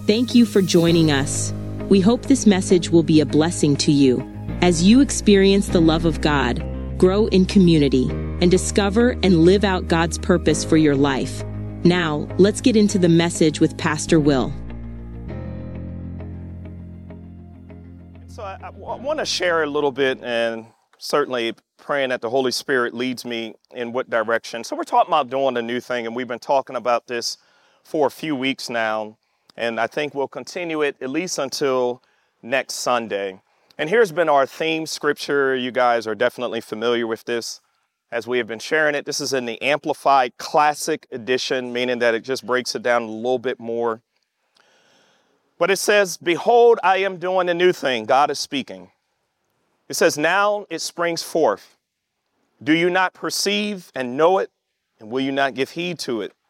Thank you for joining us. We hope this message will be a blessing to you as you experience the love of God, grow in community, and discover and live out God's purpose for your life. Now, let's get into the message with Pastor Will. So I want to share a little bit, and certainly praying that the Holy Spirit leads me in what direction. So we're talking about doing a new thing, and we've been talking about this for a few weeks now. And I think we'll continue it at least until next Sunday. And here's been our theme scripture. You guys are definitely familiar with this as we have been sharing it. This is in the Amplified Classic Edition, meaning that it just breaks it down a little bit more. But it says, "Behold, I am doing a new thing." God is speaking. It says, "Now it springs forth. Do you not perceive and know it? And will you not give heed to it?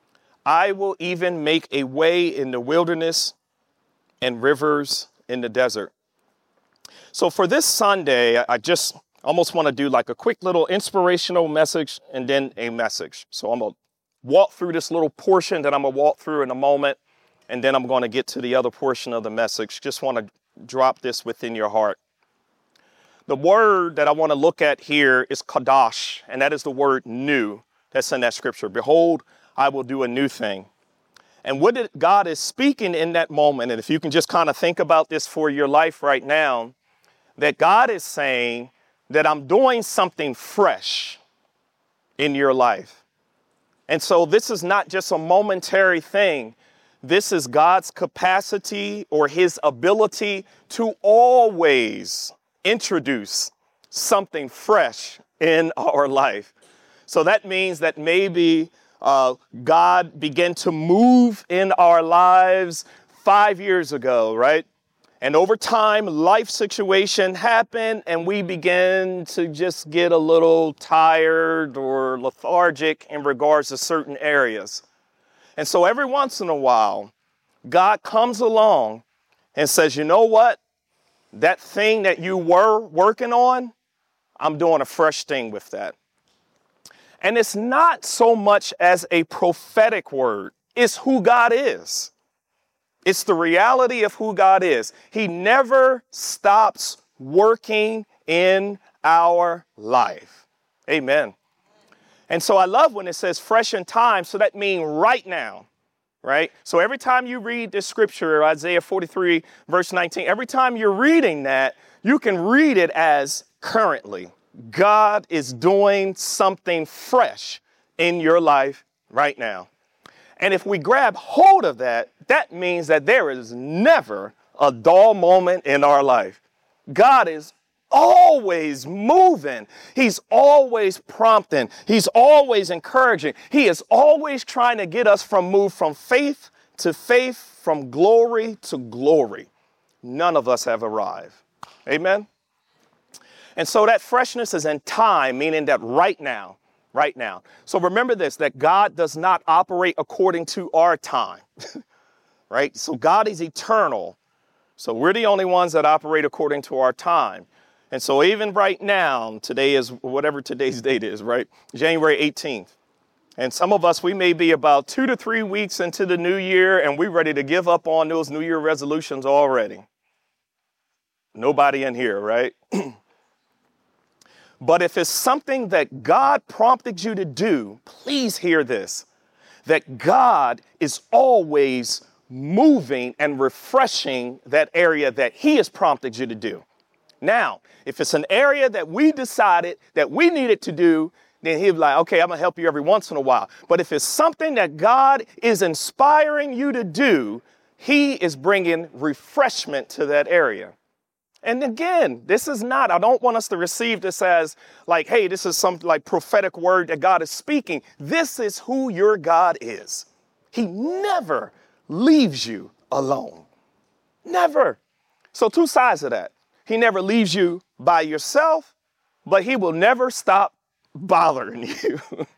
I will even make a way in the wilderness and rivers in the desert." So for this Sunday, I just almost want to do like a quick little inspirational message and then a message. So I'm going to walk through this little portion that I'm going to walk through in a moment, and then I'm going to get to the other portion of the message. Just want to drop this within your heart. The word that I want to look at here is kadosh, and that is the word new that's in that scripture. Behold, I will do a new thing. And what God is speaking in that moment, and if you can just kind of think about this for your life right now, that God is saying that I'm doing something fresh in your life. And so this is not just a momentary thing. This is God's capacity or his ability to always introduce something fresh in our life. So that means that maybe God began to move in our lives 5 years ago, right? And over time, life situation happened and we began to just get a little tired or lethargic in regards to certain areas. And so every once in a while, God comes along and says, you know what? That thing that you were working on, I'm doing a fresh thing with that. And it's not so much as a prophetic word. It's who God is. It's the reality of who God is. He never stops working in our life. Amen. And so I love when it says fresh in time. So that means right now, right? So every time you read this scripture, Isaiah 43, verse 19, every time you're reading that, you can read it as currently. God is doing something fresh in your life right now. And if we grab hold of that, that means that there is never a dull moment in our life. God is always moving. He's always prompting. He's always encouraging. He is always trying to get us move from faith to faith, from glory to glory. None of us have arrived. Amen. And so that freshness is in time, meaning that right now. So remember this, that God does not operate according to our time, right? So God is eternal. So we're the only ones that operate according to our time. And so even right now, today is whatever today's date is, right? January 18th. And some of us, we may be about 2 to 3 weeks into the new year and we're ready to give up on those New Year resolutions already. Nobody in here, right? But if it's something that God prompted you to do, please hear this, that God is always moving and refreshing that area that he has prompted you to do. Now, if it's an area that we decided that we needed to do, then he'll be like, okay, I'm going to help you every once in a while. But if it's something that God is inspiring you to do, he is bringing refreshment to that area. And again, this is not, I don't want us to receive this as like, hey, this is some like prophetic word that God is speaking. This is who your God is. He never leaves you alone. Never. So 2 sides of that. He never leaves you by yourself, but he will never stop bothering you.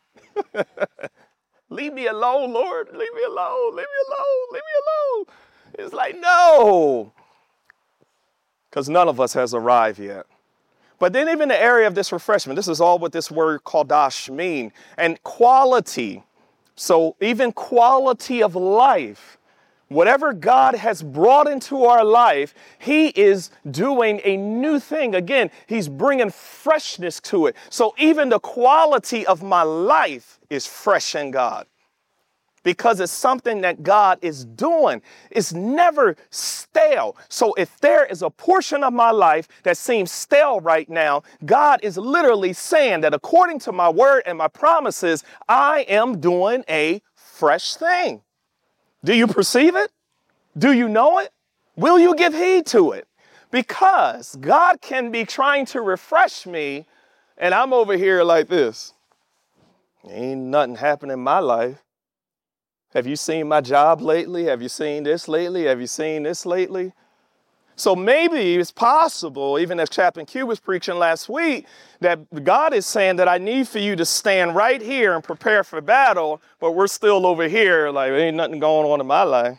Leave me alone, Lord. Leave me alone. Leave me alone. Leave me alone. It's like, no. Because none of us has arrived yet. But then even the area of this refreshment, this is all what this word kadosh mean. And quality. So even quality of life. Whatever God has brought into our life, he is doing a new thing. Again, he's bringing freshness to it. So even the quality of my life is fresh in God, because it's something that God is doing. It's never stale. So if there is a portion of my life that seems stale right now, God is literally saying that according to my word and my promises, I am doing a fresh thing. Do you perceive it? Do you know it? Will you give heed to it? Because God can be trying to refresh me, and I'm over here like this. Ain't nothing happening in my life. Have you seen my job lately? Have you seen this lately? Have you seen this lately? So maybe it's possible, even as Chaplain Q was preaching last week, that God is saying that I need for you to stand right here and prepare for battle, but we're still over here like there ain't nothing going on in my life.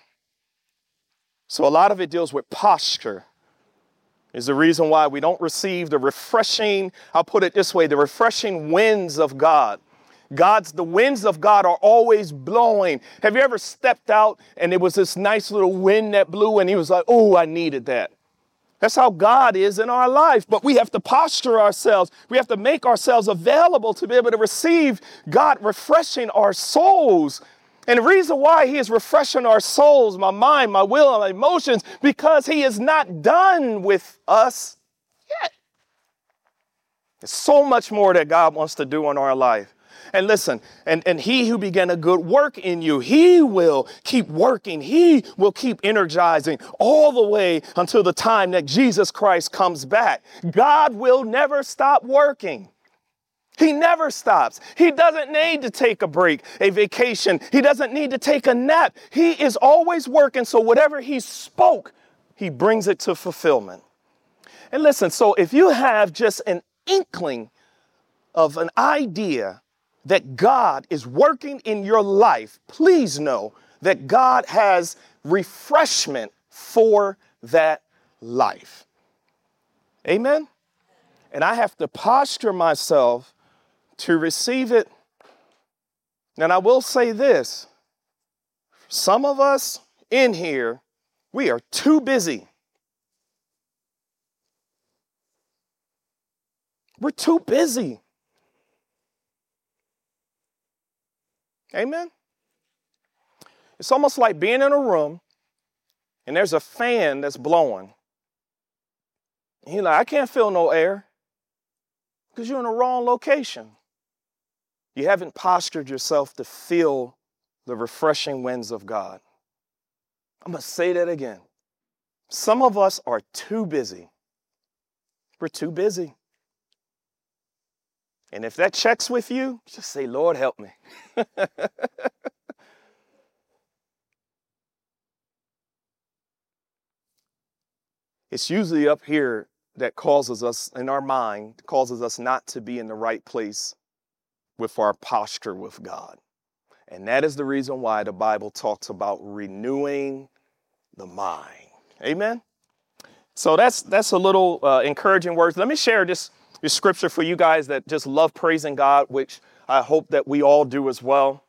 So a lot of it deals with posture. Is the reason why we don't receive the refreshing, I'll put it this way, the refreshing winds of God. The winds of God are always blowing. Have you ever stepped out and it was this nice little wind that blew and he was like, oh, I needed that. That's how God is in our life. But we have to posture ourselves. We have to make ourselves available to be able to receive God refreshing our souls. And the reason why he is refreshing our souls, my mind, my will, and my emotions, because he is not done with us yet. There's so much more that God wants to do in our life. And listen, and he who began a good work in you, he will keep working. He will keep energizing all the way until the time that Jesus Christ comes back. God will never stop working. He never stops. He doesn't need to take a break, a vacation. He doesn't need to take a nap. He is always working. So whatever he spoke, he brings it to fulfillment. And listen, so if you have just an inkling of an idea that God is working in your life, please know that God has refreshment for that life. Amen? And I have to posture myself to receive it. And I will say this, some of us in here, we are too busy. We're too busy. Amen. It's almost like being in a room and there's a fan that's blowing. And you're like, I can't feel no air because you're in the wrong location. You haven't postured yourself to feel the refreshing winds of God. I'm going to say that again. Some of us are too busy. We're too busy. And if that checks with you, just say, Lord, help me. It's usually up here that causes us, in our mind, causes us not to be in the right place with our posture with God. And that is the reason why the Bible talks about renewing the mind. Amen? So that's a little encouraging words. Let me share this scripture for you guys that just love praising God, which I hope that we all do as well.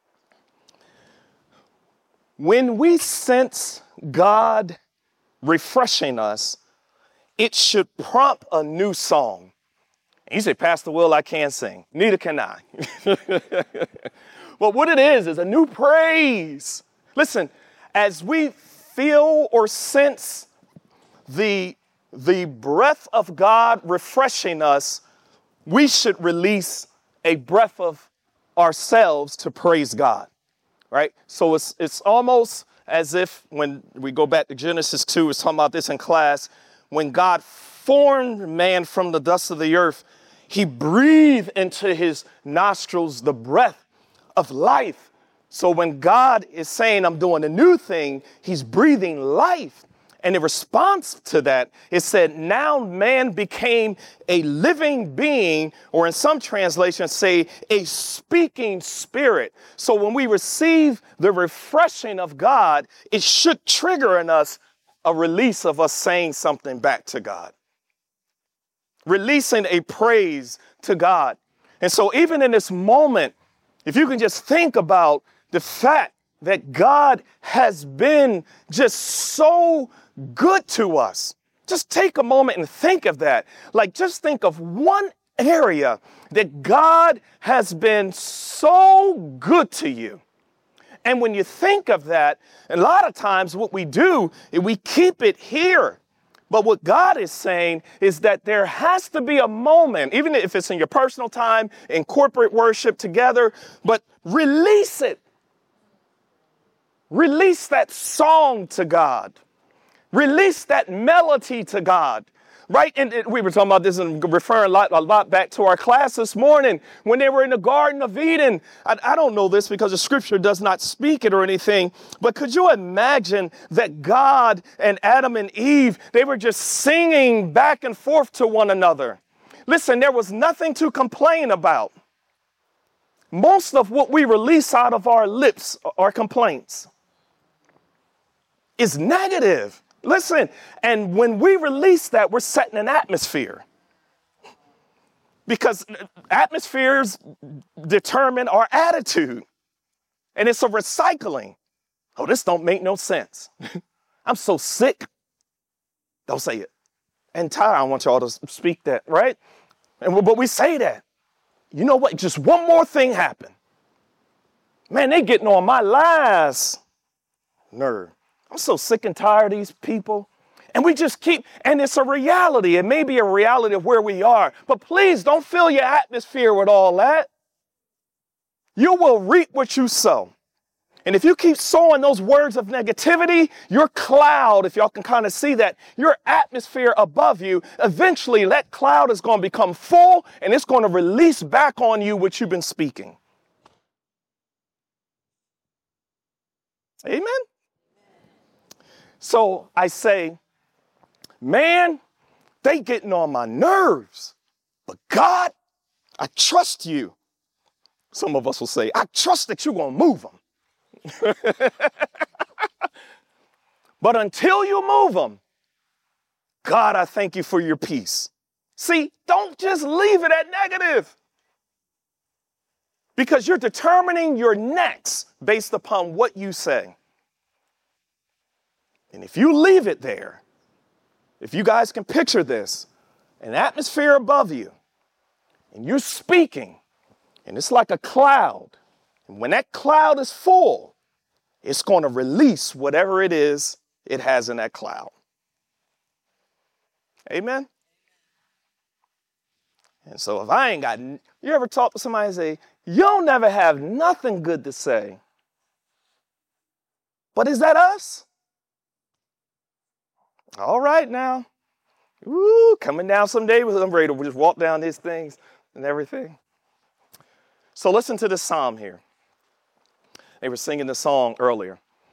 When we sense God refreshing us, it should prompt a new song. And you say, Pastor Will, I can't sing. Neither can I. But what it is a new praise. Listen, as we feel or sense the breath of God refreshing us, we should release a breath of ourselves to praise God, right? So it's almost as if when we go back to Genesis 2, we're talking about this in class, when God formed man from the dust of the earth, he breathed into his nostrils the breath of life. So when God is saying, I'm doing a new thing, he's breathing life. And in response to that, it said, now man became a living being, or in some translations say, a speaking spirit. So when we receive the refreshing of God, it should trigger in us a release of us saying something back to God. Releasing a praise to God. And so even in this moment, if you can just think about the fact that God has been just so good to us. Just take a moment and think of that. Like, just think of one area that God has been so good to you. And when you think of that, a lot of times what we do is we keep it here. But what God is saying is that there has to be a moment, even if it's in your personal time, in corporate worship together, but release it. Release that song to God. Release that melody to God. Right? And we were talking about this and referring a lot back to our class this morning when they were in the Garden of Eden. I don't know this because the scripture does not speak it or anything, but could you imagine that God and Adam and Eve, they were just singing back and forth to one another? Listen, there was nothing to complain about. Most of what we release out of our lips are complaints. It's negative. Listen, and when we release that, we're setting an atmosphere. Because atmospheres determine our attitude. And it's a recycling. Oh, this don't make no sense. I'm so sick. Don't say it. And tired, I want y'all to speak that, right? But we say that. You know what? Just one more thing happened. Man, they getting on my last nerve. I'm so sick and tired of these people. And we just keep, and it's a reality. It may be a reality of where we are, but please don't fill your atmosphere with all that. You will reap what you sow. And if you keep sowing those words of negativity, your cloud, if y'all can kind of see that, your atmosphere above you, eventually that cloud is going to become full and it's going to release back on you what you've been speaking. Amen. So I say, man, they getting on my nerves. But God, I trust you. Some of us will say, I trust that you're going to move them. But until you move them, God, I thank you for your peace. See, don't just leave it at negative. Because you're determining your next based upon what you say. And if you leave it there, if you guys can picture this, an atmosphere above you, and you're speaking, and it's like a cloud, and when that cloud is full, it's going to release whatever it is it has in that cloud. Amen? And so if I ain't got, you ever talk to somebody and say, you'll never have nothing good to say. But is that us? All right now. Ooh, coming down someday, I'm ready to just walk down these things and everything. So listen to this psalm here. They were singing the song earlier.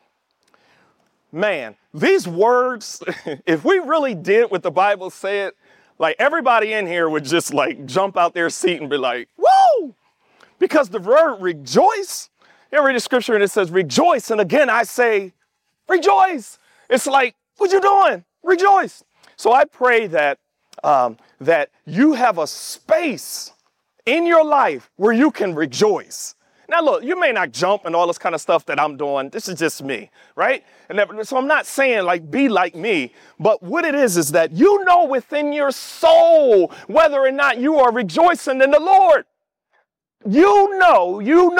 Man, these words, if we really did what the Bible said, like everybody in here would just like jump out their seat and be like, woo! Because the word rejoice, you ever read the scripture and it says rejoice. And again, I say rejoice. It's like, what you doing? Rejoice. So I pray that that you have a space in your life where you can rejoice. Now, look, you may not jump and all this kind of stuff that I'm doing. This is just me, right? So I'm not saying like be like me, but what it is that you know within your soul whether or not you are rejoicing in the Lord. You know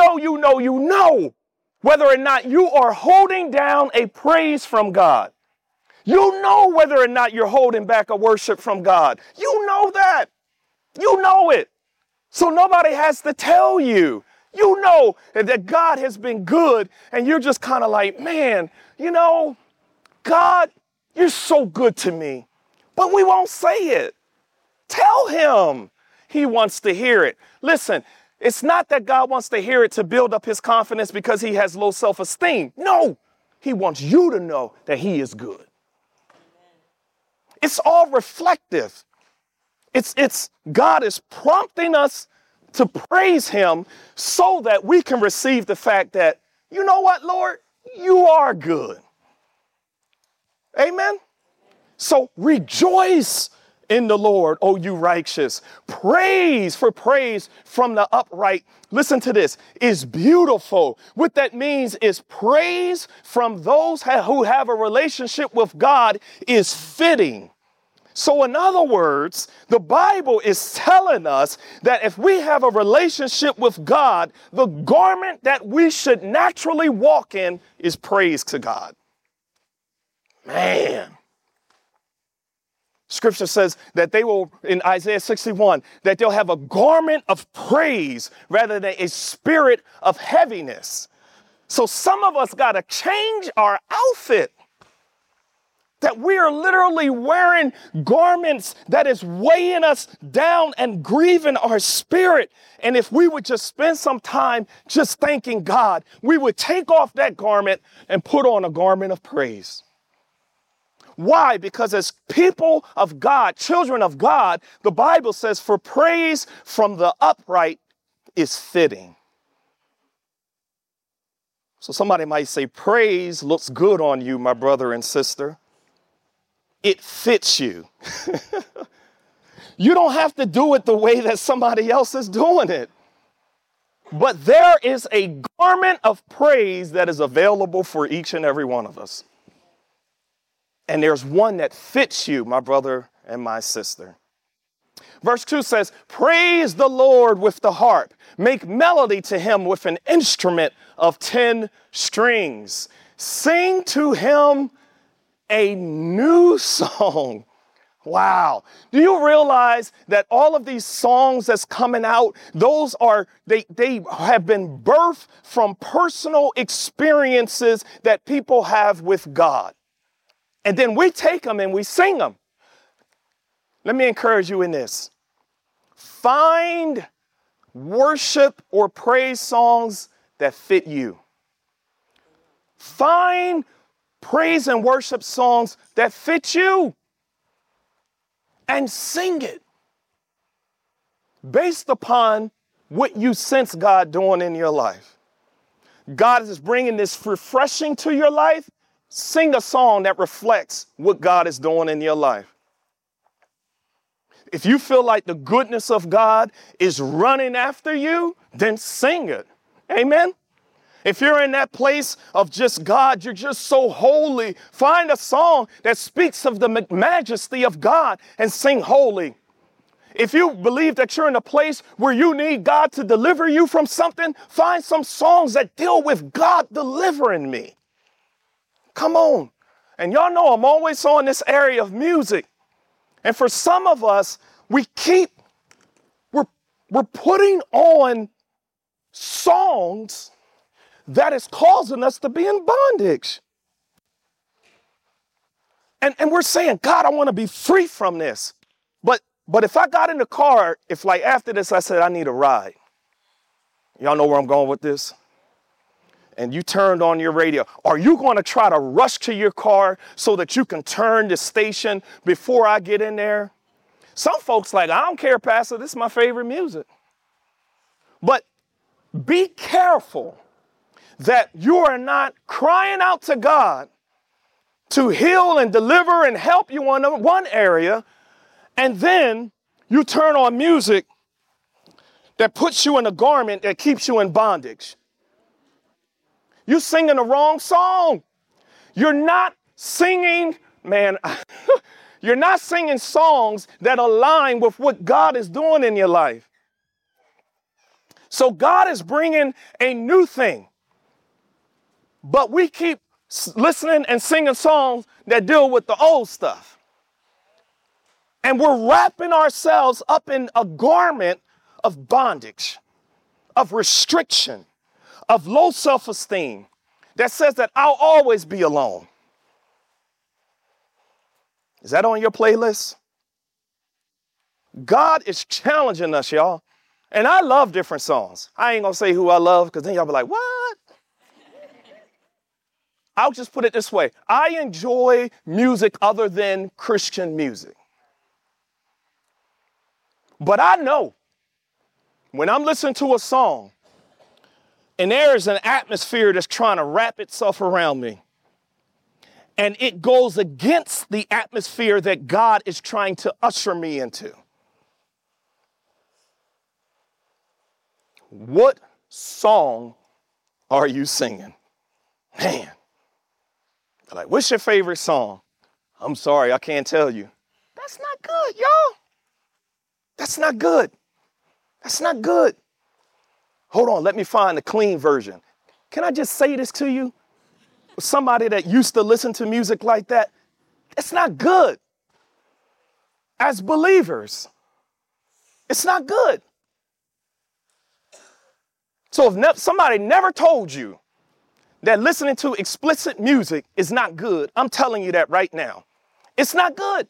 whether or not you are holding down a praise from God. You know whether or not you're holding back a worship from God. You know that. You know it. So nobody has to tell you. You know that God has been good and you're just kind of like, man, you know, God, you're so good to me. But we won't say it. Tell him. He wants to hear it. Listen, it's not that God wants to hear it to build up his confidence because he has low self-esteem. No, he wants you to know that he is good. It's all reflective. It's God is prompting us to praise him so that we can receive the fact that, you know what, Lord, you are good. Amen. So rejoice in the Lord, O you righteous. Praise from the upright. Listen to this, is beautiful. What that means is praise from those who have a relationship with God is fitting. So in other words, the Bible is telling us that if we have a relationship with God, the garment that we should naturally walk in is praise to God. Man. Scripture says that they will, in Isaiah 61, that they'll have a garment of praise rather than a spirit of heaviness. So some of us got to change our outfit. That we are literally wearing garments that is weighing us down and grieving our spirit. And if we would just spend some time just thanking God, we would take off that garment and put on a garment of praise. Why? Because as people of God, children of God, the Bible says for praise from the upright is fitting. So somebody might say, praise looks good on you, my brother and sister. It fits you. You don't have to do it the way that somebody else is doing it. But there is a garment of praise that is available for each and every one of us. And there's one that fits you, my brother and my sister. Verse 2 says, praise the Lord with the harp. Make melody to him with an instrument of 10 strings. Sing to him a new song. Wow. Do you realize that all of these songs that's coming out, they have been birthed from personal experiences that people have with God. And then we take them and we sing them. Let me encourage you in this. Find worship or praise songs that fit you. Find praise and worship songs that fit you and sing it based upon what you sense God doing in your life. God is bringing this refreshing to your life. Sing a song that reflects what God is doing in your life. If you feel like the goodness of God is running after you, then sing it. Amen. If you're in that place of just God, you're just so holy, find a song that speaks of the majesty of God and sing holy. If you believe that you're in a place where you need God to deliver you from something, find some songs that deal with God delivering me. Come on. And y'all know I'm always on this area of music. And for some of us, we're putting on songs that is causing us to be in bondage. And we're saying, God, I want to be free from this. But if I got in the car, if like after this, I said, I need a ride. Y'all know where I'm going with this? And you turned on your radio. Are you going to try to rush to your car so that you can turn the station before I get in there? Some folks like, I don't care, Pastor, this is my favorite music. But be careful that you are not crying out to God to heal and deliver and help you in one area, and then you turn on music that puts you in a garment that keeps you in bondage. You're singing the wrong song. You're not singing, you're not singing songs that align with what God is doing in your life. So God is bringing a new thing. But we keep listening and singing songs that deal with the old stuff. And we're wrapping ourselves up in a garment of bondage, of restriction, of low self-esteem that says that I'll always be alone. Is that on your playlist? God is challenging us, y'all. And I love different songs. I ain't going to say who I love because then y'all be like, what? I'll just put it this way. I enjoy music other than Christian music. But I know when I'm listening to a song and there is an atmosphere that's trying to wrap itself around me, And it goes against the atmosphere that God is trying to usher me into. What song are you singing? Man, like, what's your favorite song? I'm sorry, I can't tell you. That's not good, y'all. That's not good. That's not good. Hold on, let me find the clean version. Can I just say this to you? Somebody that used to listen to music like that, it's not good. As believers, it's not good. So if somebody never told you that listening to explicit music is not good, I'm telling you that right now. It's not good.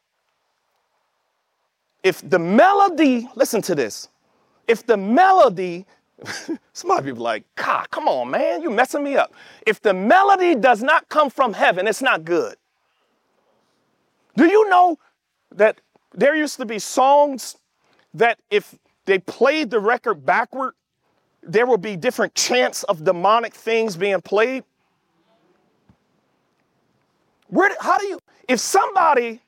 If the melody, listen to this. If the melody, somebody be like, God, come on, man, you messing me up. If the melody does not come from heaven, it's not good. Do you know that there used to be songs that if they played the record backward, there will be different chants of demonic things being played? If somebody,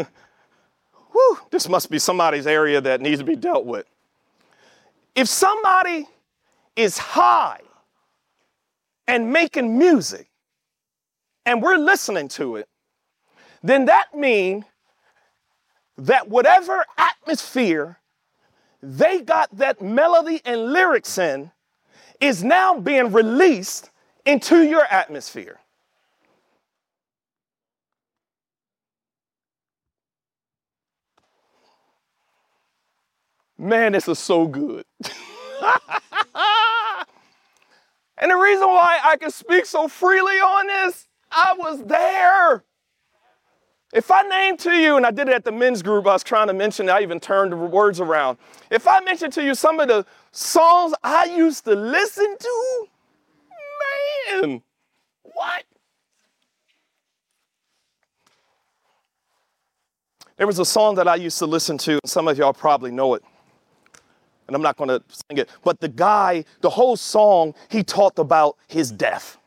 this must be somebody's area that needs to be dealt with. If somebody is high and making music and we're listening to it, then that means that whatever atmosphere they got that melody and lyrics in is now being released into your atmosphere. Man, this is so good. And the reason why I can speak so freely on this, I was there. If I named to you, and I did it at the men's group, I was trying to mention, I even turned the words around. If I mentioned to you some of the songs I used to listen to, man, what? There was a song that I used to listen to, and some of y'all probably know it. And I'm not going to sing it. But the guy, the whole song, he talked about his death.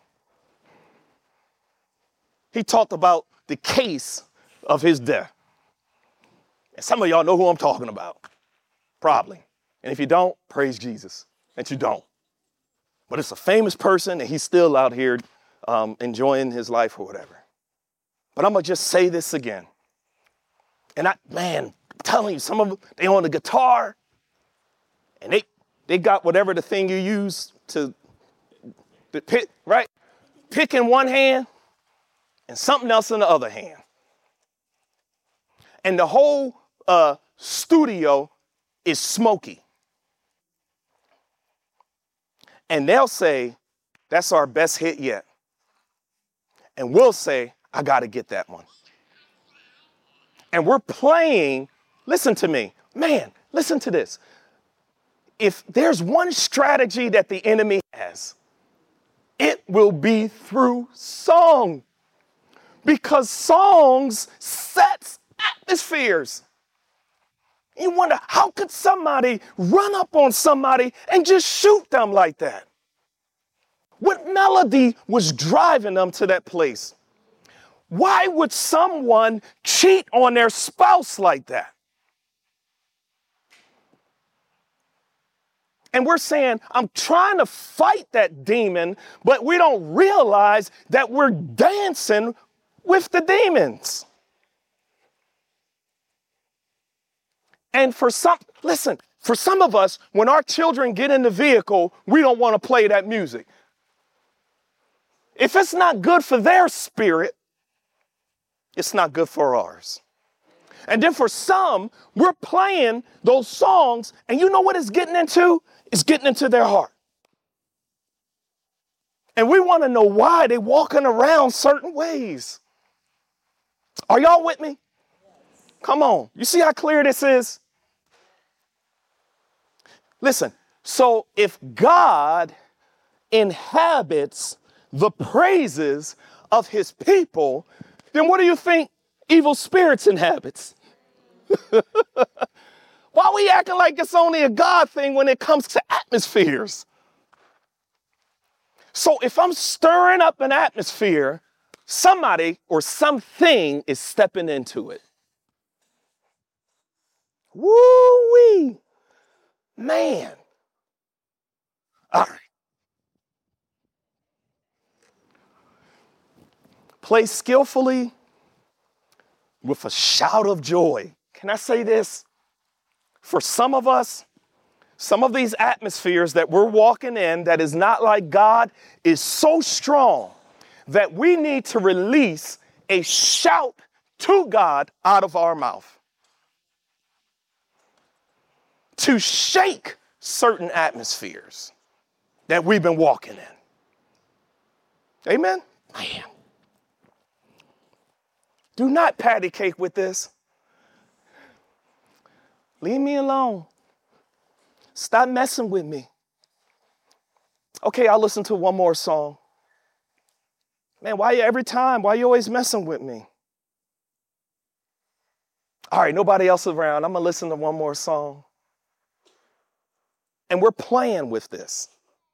He talked about the case of his death. And some of y'all know who I'm talking about. Probably. And if you don't, praise Jesus that you don't. But it's a famous person, and he's still out here enjoying his life or whatever. But I'm going to just say this again. And I'm telling you, some of them, they on the guitar, and they got whatever the thing you use to pick, right? Pick in one hand and something else in the other hand. And the whole studio is smoky. And they'll say, that's our best hit yet. And we'll say, I got to get that one. And we're playing, listen to me, man, listen to this. If there's one strategy that the enemy has, it will be through song. Because songs sets atmospheres. You wonder, how could somebody run up on somebody and just shoot them like that? What melody was driving them to that place? Why would someone cheat on their spouse like that? And we're saying, I'm trying to fight that demon, but we don't realize that we're dancing with the demons. And for some of us, when our children get in the vehicle, we don't want to play that music. If it's not good for their spirit, it's not good for ours. And then for some, we're playing those songs, and you know what it's getting into? It's getting into their heart. And we want to know why they're walking around certain ways. Are y'all with me? Come on. You see how clear this is? Listen, so if God inhabits the praises of his people, then what do you think evil spirits inhabits? Why are we acting like it's only a God thing when it comes to atmospheres? So if I'm stirring up an atmosphere, somebody or something is stepping into it. Woo-wee. Man. All right. Play skillfully with a shout of joy. Can I say this? For some of us, some of these atmospheres that we're walking in that is not like God is so strong that we need to release a shout to God out of our mouth to shake certain atmospheres that we've been walking in. Amen? Man. Do not patty cake with this. Leave me alone. Stop messing with me. Okay, I'll listen to one more song. Man, why you always messing with me? All right, nobody else around. I'm going to listen to one more song. And we're playing with this.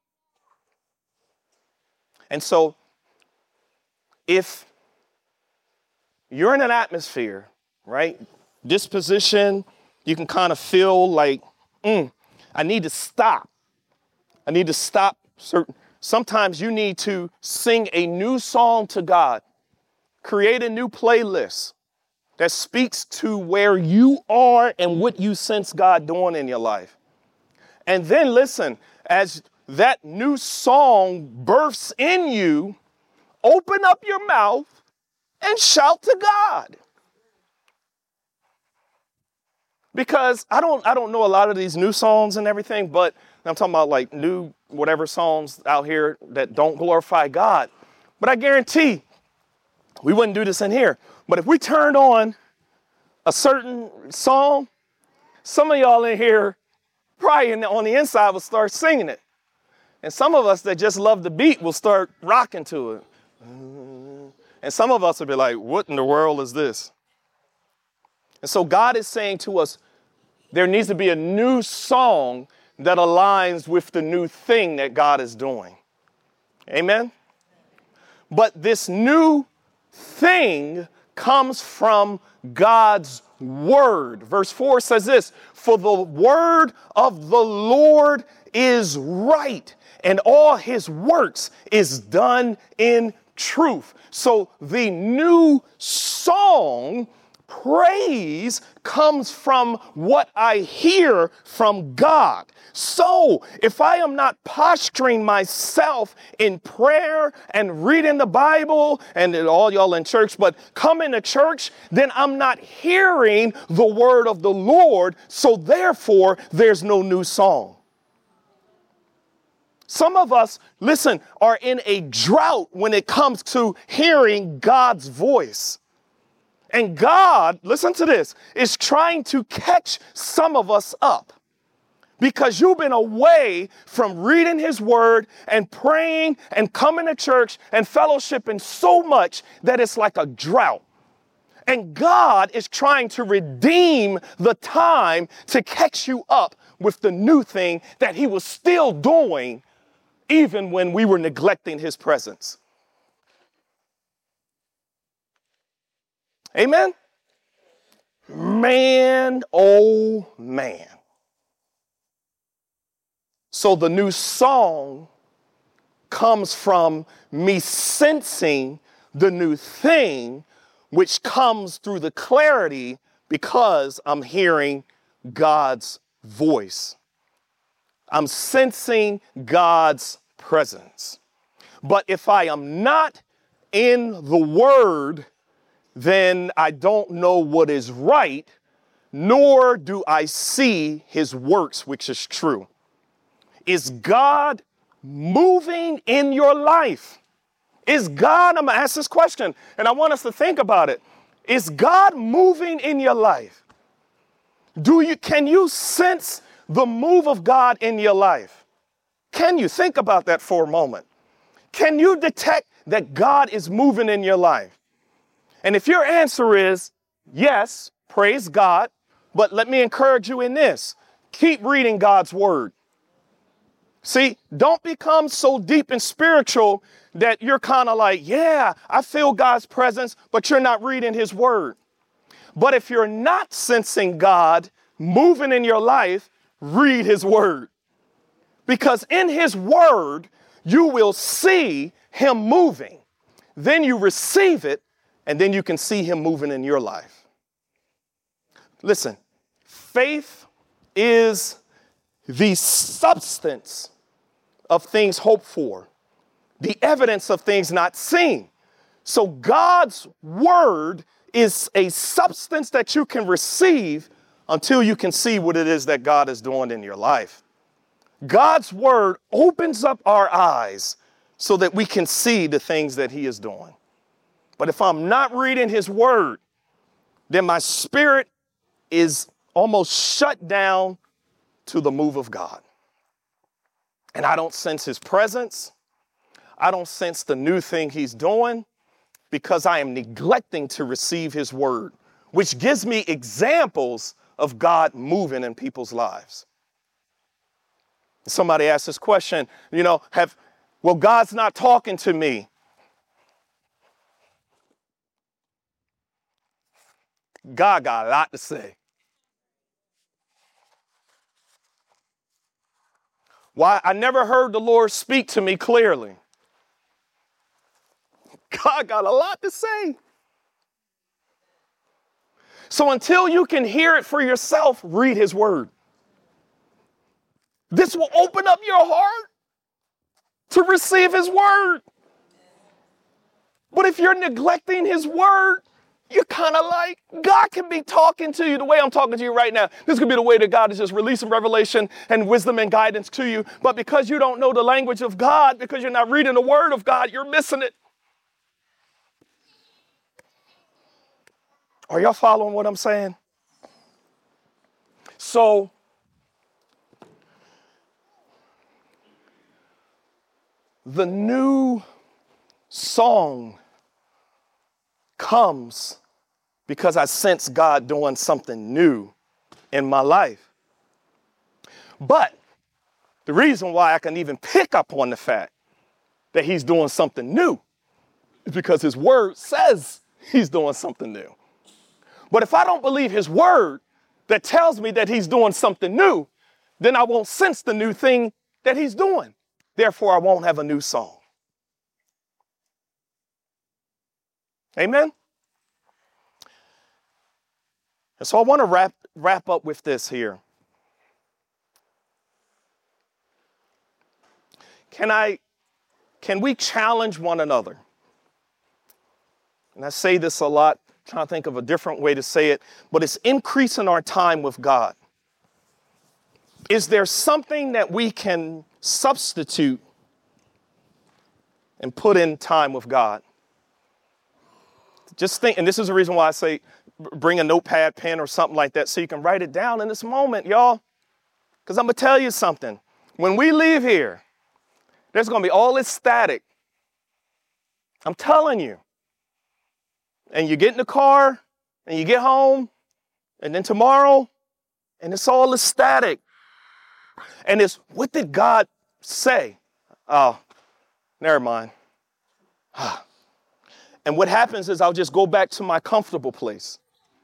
And so, if you're in an atmosphere, right? Disposition, you can kind of feel like, I need to stop. I need to stop. Sometimes you need to sing a new song to God. Create a new playlist that speaks to where you are and what you sense God doing in your life. And then listen, as that new song births in you, open up your mouth and shout to God. Because I don't know a lot of these new songs and everything, but I'm talking about like new whatever songs out here that don't glorify God. But I guarantee we wouldn't do this in here. But if we turned on a certain song, some of y'all in here probably on the inside will start singing it. And some of us that just love the beat will start rocking to it. And some of us will be like, what in the world is this? And so God is saying to us, there needs to be a new song that aligns with the new thing that God is doing. Amen? But this new thing comes from God's word. Verse 4 says this, for the word of the Lord is right, and all his works is done in truth. So the new song, praise, comes from what I hear from God. So if I am not posturing myself in prayer and reading the Bible, and all y'all in church, but coming to church, then I'm not hearing the word of the Lord. So therefore, there's no new song. Some of us, listen, are in a drought when it comes to hearing God's voice. And God, listen to this, is trying to catch some of us up because you've been away from reading his word and praying and coming to church and fellowshipping so much that it's like a drought. And God is trying to redeem the time to catch you up with the new thing that he was still doing even when we were neglecting his presence. Amen? Man, oh man. So the new song comes from me sensing the new thing, which comes through the clarity because I'm hearing God's voice. I'm sensing God's presence. But if I am not in the word, then I don't know what is right, nor do I see his works, which is true. Is God moving in your life? Is God, I'm going to ask this question, and I want us to think about it. Is God moving in your life? Can you sense the move of God in your life? Can you think about that for a moment? Can you detect that God is moving in your life? And if your answer is yes, praise God, but let me encourage you in this. Keep reading God's word. See, don't become so deep and spiritual that you're kind of like, yeah, I feel God's presence, but you're not reading his word. But if you're not sensing God moving in your life, read his word. Because in his word, you will see him moving. Then you receive it, and then you can see him moving in your life. Listen, faith is the substance of things hoped for, the evidence of things not seen. So God's word is a substance that you can receive until you can see what it is that God is doing in your life. God's word opens up our eyes so that we can see the things that he is doing. But if I'm not reading his word, then my spirit is almost shut down to the move of God. And I don't sense his presence. I don't sense the new thing he's doing because I am neglecting to receive his word, which gives me examples of God moving in people's lives. Somebody asked this question, well, God's not talking to me. God got a lot to say. Why? I never heard the Lord speak to me clearly. God got a lot to say. So until you can hear it for yourself, read his word. This will open up your heart to receive his word. But if you're neglecting his word, you're kind of like, God can be talking to you the way I'm talking to you right now. This could be the way that God is just releasing revelation and wisdom and guidance to you. But because you don't know the language of God, because you're not reading the word of God, you're missing it. Are y'all following what I'm saying? So, the new song comes because I sense God doing something new in my life. But the reason why I can even pick up on the fact that he's doing something new is because his word says he's doing something new. But if I don't believe his word that tells me that he's doing something new, then I won't sense the new thing that he's doing. Therefore, I won't have a new song. Amen? And so I want to wrap up with this here. Can we challenge one another? And I say this a lot, trying to think of a different way to say it, but it's increasing our time with God. Is there something that we can substitute and put in time with God? Just think, and this is the reason why I say bring a notepad, pen, or something like that so you can write it down in this moment, y'all. Because I'm going to tell you something. When we leave here, there's going to be all this static. I'm telling you. And you get in the car, and you get home, and then tomorrow, and it's all this static. And it's, what did God say? Oh, never mind. And what happens is I'll just go back to my comfortable place.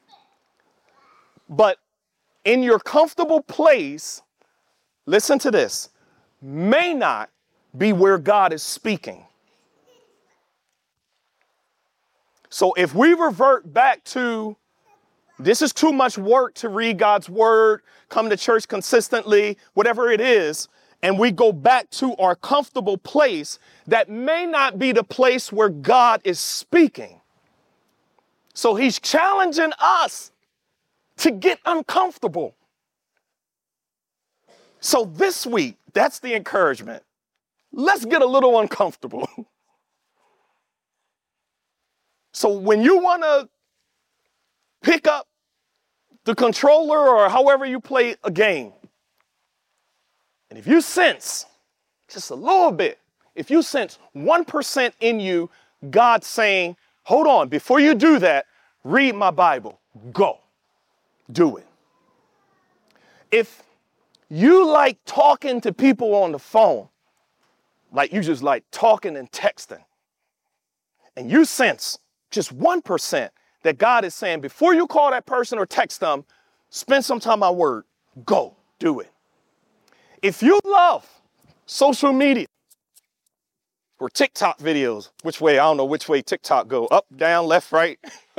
But in your comfortable place, listen to this, may not be where God is speaking. So if we revert back to, this is too much work to read God's word, come to church consistently, whatever it is, and we go back to our comfortable place, that may not be the place where God is speaking. So he's challenging us to get uncomfortable. So this week, that's the encouragement. Let's get a little uncomfortable. So when you want to pick up the controller or however you play a game, and if you sense just a little bit, if you sense 1% in you, God saying, hold on, before you do that, read my Bible, go, do it. If you like talking to people on the phone, like you just like talking and texting, and you sense just 1% that God is saying, before you call that person or text them, spend some time on my word. Go, do it. If you love social media or TikTok videos, which way, I don't know which way TikTok go, up, down, left, right.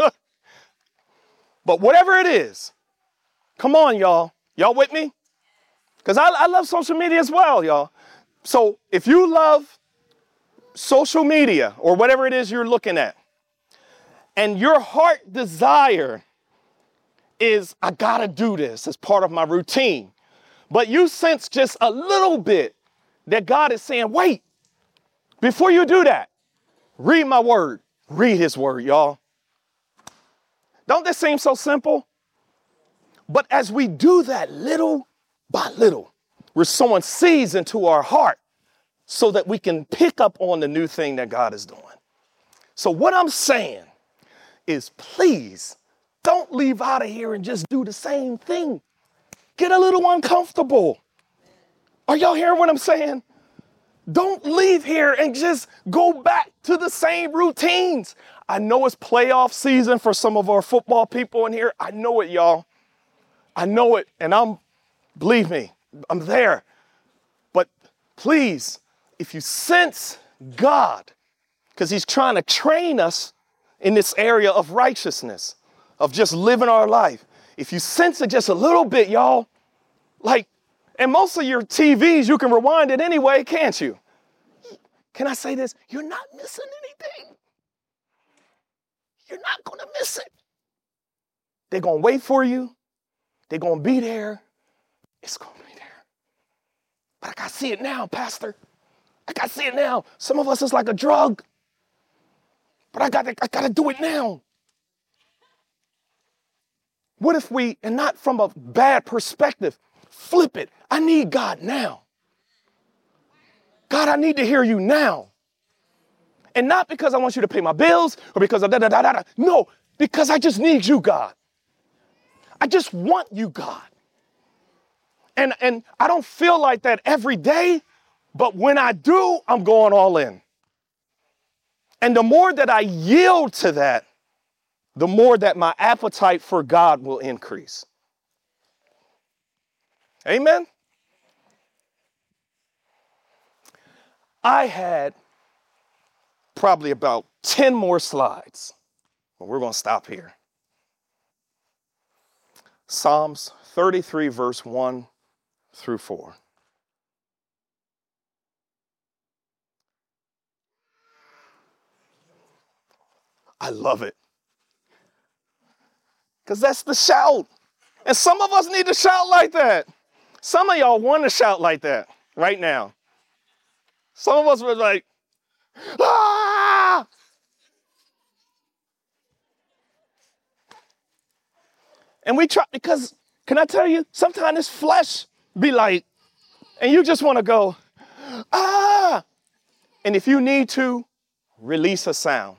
But whatever it is, come on, y'all. Y'all with me? Because I love social media as well, y'all. So if you love social media or whatever it is you're looking at, and your heart desire is, I gotta do this as part of my routine, but you sense just a little bit that God is saying, wait, before you do that, read my word. Read his word, y'all. Don't this seem so simple? But as we do that little by little, we're sowing seeds into our heart so that we can pick up on the new thing that God is doing. So what I'm saying is, please don't leave out of here and just do the same thing. Get a little uncomfortable. Are y'all hearing what I'm saying? Don't leave here and just go back to the same routines. I know it's playoff season for some of our football people in here. I know it, y'all. I know it. And believe me, I'm there. But please, if you sense God, because he's trying to train us in this area of righteousness, of just living our life. If you sense it just a little bit, y'all, and most of your TVs, you can rewind it anyway, can't you? Can I say this? You're not missing anything. You're not going to miss it. They're going to wait for you. They're going to be there. It's going to be there. But I got to see it now, Pastor. I got to see it now. Some of us, it's like a drug. But I got to do it now. What if we, and not from a bad perspective, flip it. I need God now. God, I need to hear you now. And not because I want you to pay my bills or because of da-da-da-da-da. No, because I just need you, God. I just want you, God. And I don't feel like that every day, but when I do, I'm going all in. And the more that I yield to that, the more that my appetite for God will increase. Amen? I had probably about 10 more slides, but we're going to stop here. Psalms 33, verse 1 through 4. I love it. Because that's the shout. And some of us need to shout like that. Some of y'all want to shout like that right now. Some of us were like, ah! And we try, because, can I tell you, sometimes this flesh be like, and you just want to go, ah! And if you need to, release a sound.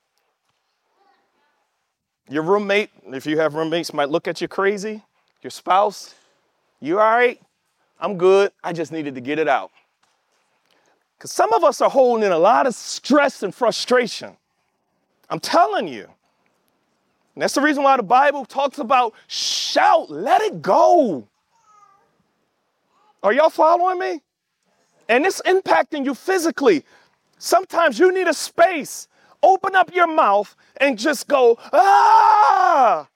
Your roommate, if you have roommates, might look at you crazy. Your spouse, you all right? I'm good. I just needed to get it out. Because some of us are holding in a lot of stress and frustration. I'm telling you. And that's the reason why the Bible talks about shout, let it go. Are y'all following me? And it's impacting you physically. Sometimes you need a space. Open up your mouth and just go, ah!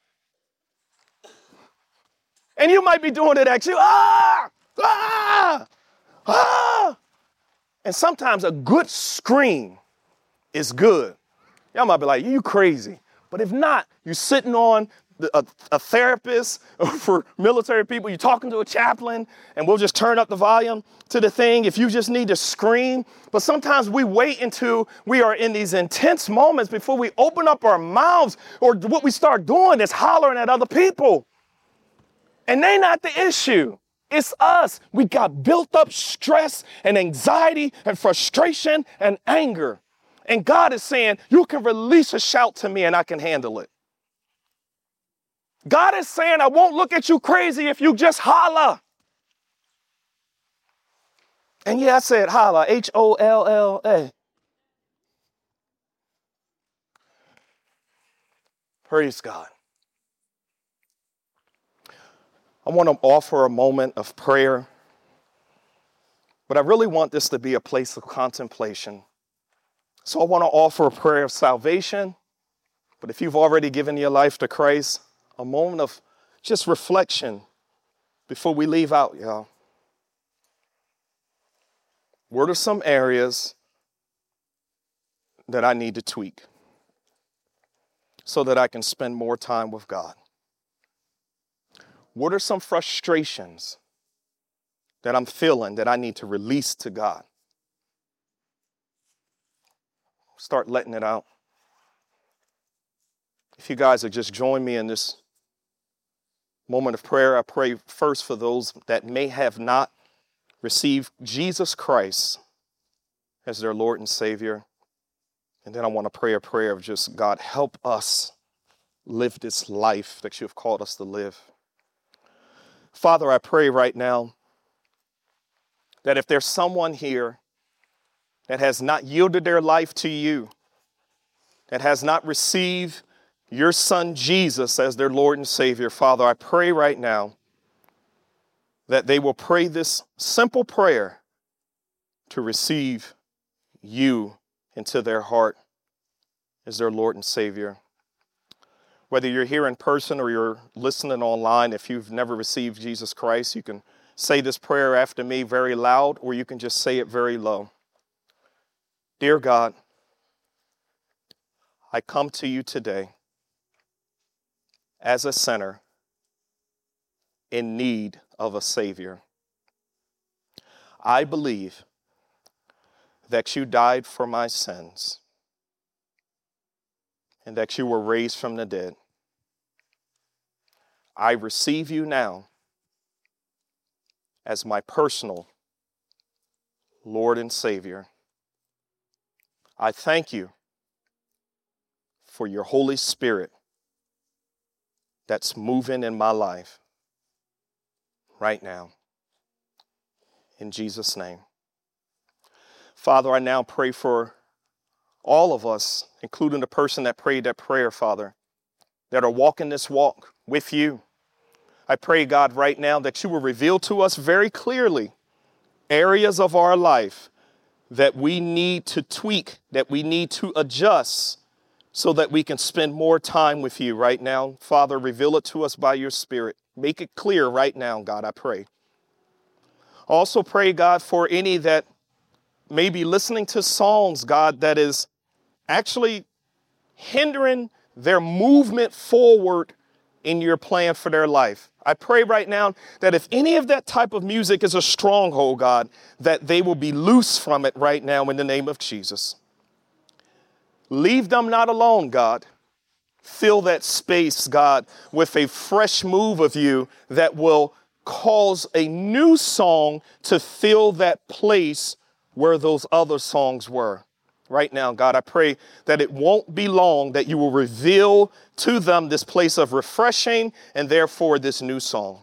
And you might be doing it actually, ah! Ah! Ah! And sometimes a good scream is good. Y'all might be like, you crazy. But if not, you're sitting on a therapist for military people, you're talking to a chaplain, and we'll just turn up the volume to the thing if you just need to scream. But sometimes we wait until we are in these intense moments before we open up our mouths, or what we start doing is hollering at other people. And they're not the issue. It's us. We got built up stress and anxiety and frustration and anger. And God is saying, you can release a shout to me and I can handle it. God is saying, I won't look at you crazy if you just holler. And yeah, I said holla, Holla. Praise God. I want to offer a moment of prayer, but I really want this to be a place of contemplation. So I want to offer a prayer of salvation, but if you've already given your life to Christ, a moment of just reflection before we leave out, y'all. What are some areas that I need to tweak so that I can spend more time with God? What are some frustrations that I'm feeling that I need to release to God? Start letting it out. If you guys would just join me in this moment of prayer, I pray first for those that may have not received Jesus Christ as their Lord and Savior. And then I want to pray a prayer of just, God, help us live this life that you have called us to live. Father, I pray right now that if there's someone here that has not yielded their life to you, that has not received your Son Jesus as their Lord and Savior, Father, I pray right now that they will pray this simple prayer to receive you into their heart as their Lord and Savior. Whether you're here in person or you're listening online, if you've never received Jesus Christ, you can say this prayer after me very loud, or you can just say it very low. Dear God, I come to you today as a sinner in need of a Savior. I believe that you died for my sins and that you were raised from the dead. I receive you now as my personal Lord and Savior. I thank you for your Holy Spirit that's moving in my life right now. In Jesus' name. Father, I now pray for all of us, including the person that prayed that prayer, Father, that are walking this walk with you. I pray, God, right now that you will reveal to us very clearly areas of our life that we need to tweak, that we need to adjust so that we can spend more time with you right now. Father, reveal it to us by your Spirit. Make it clear right now, God, I pray. Also pray, God, for any that may be listening to songs, God, that is actually hindering their movement forward in your plan for their life. I pray right now that if any of that type of music is a stronghold, God, that they will be loose from it right now in the name of Jesus. Leave them not alone, God. Fill that space, God, with a fresh move of you that will cause a new song to fill that place where those other songs were. Right now, God, I pray that it won't be long that you will reveal to them this place of refreshing and therefore this new song.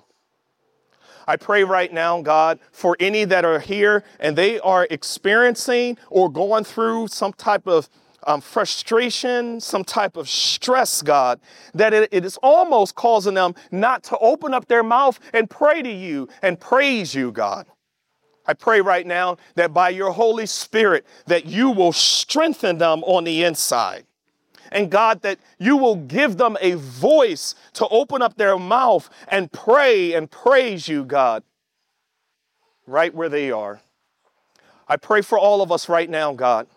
I pray right now, God, for any that are here and they are experiencing or going through some type of frustration, some type of stress, God, that it is almost causing them not to open up their mouth and pray to you and praise you, God. I pray right now that by your Holy Spirit that you will strengthen them on the inside. And God, that you will give them a voice to open up their mouth and pray and praise you, God, right where they are. I pray for all of us right now, God.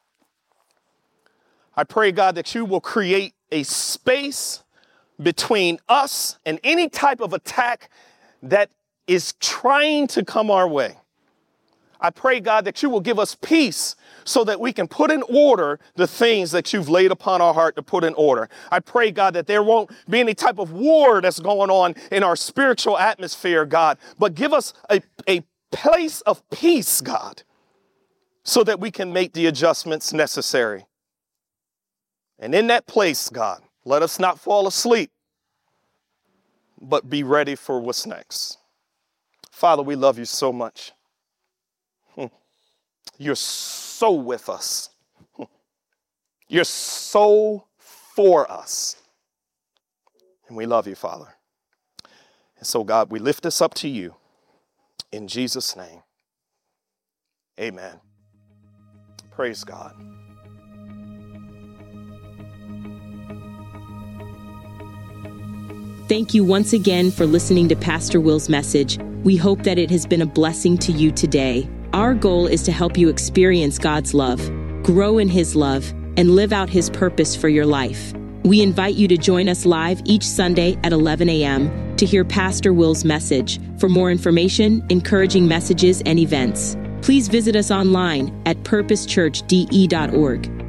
I pray, God, that you will create a space between us and any type of attack that is trying to come our way. I pray, God, that you will give us peace so that we can put in order the things that you've laid upon our heart to put in order. I pray, God, that there won't be any type of war that's going on in our spiritual atmosphere, God, but give us a place of peace, God, so that we can make the adjustments necessary. And in that place, God, let us not fall asleep, but be ready for what's next. Father, we love you so much. You're so with us. You're so for us. And we love you, Father. And so, God, we lift this up to you in Jesus' name. Amen. Praise God. Thank you once again for listening to Pastor Will's message. We hope that it has been a blessing to you today. Our goal is to help you experience God's love, grow in His love, and live out His purpose for your life. We invite you to join us live each Sunday at 11 a.m. to hear Pastor Will's message. For more information, encouraging messages, and events, please visit us online at purposechurchde.org.